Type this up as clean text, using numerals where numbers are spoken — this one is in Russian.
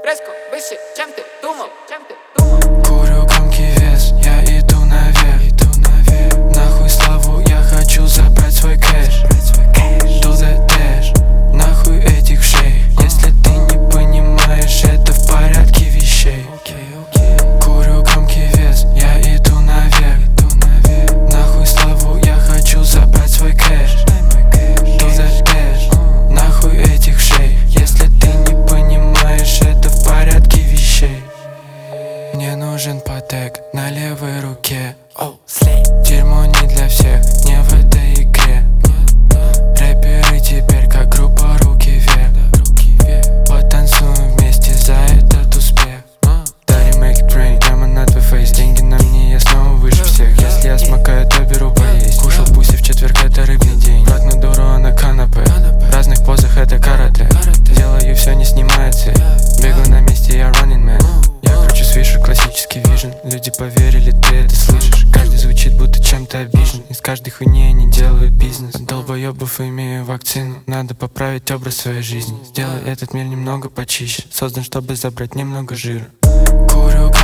резко выше, чем ты думал, чем ты думал. Курю громкий вес, я иду наверх. Нахуй славу, я хочу забрать свой кэш. Do the dash, нахуй этих шей. Если ты не понимаешь, это в порядке вещей. Курю громкий вес, я иду наверх. Нахуй славу, я хочу забрать свой кэш. Do the dash, нахуй этих шей. Если ты не понимаешь, это в порядке вещей. Мне нужен патек на левой руке. Дерьмо не для всех, не в этой игре. Рэперы теперь как группа руки вверх. Потанцуем вместе за этот успех. Daddy make it rain, прямо на твой фейс. Деньги на мне, я снова выше всех. Если я смокаю, то беру поесть. Кушал пуси в четверг, это рыбный день. Брат на дуру, а на канапе. В разных позах это карате. Делаю все, не снимается. Бегаю на месте, я running man. Я кручу свишу, классический вижен. Люди поверили, ты это слышишь. Каждый звучит, будто чем-то обижен. Из каждой хуйни они делают бизнес. Долбоебов имею вакцину. Надо поправить образ своей жизни. Сделай этот мир немного почище. Создан, чтобы забрать немного жира. Курю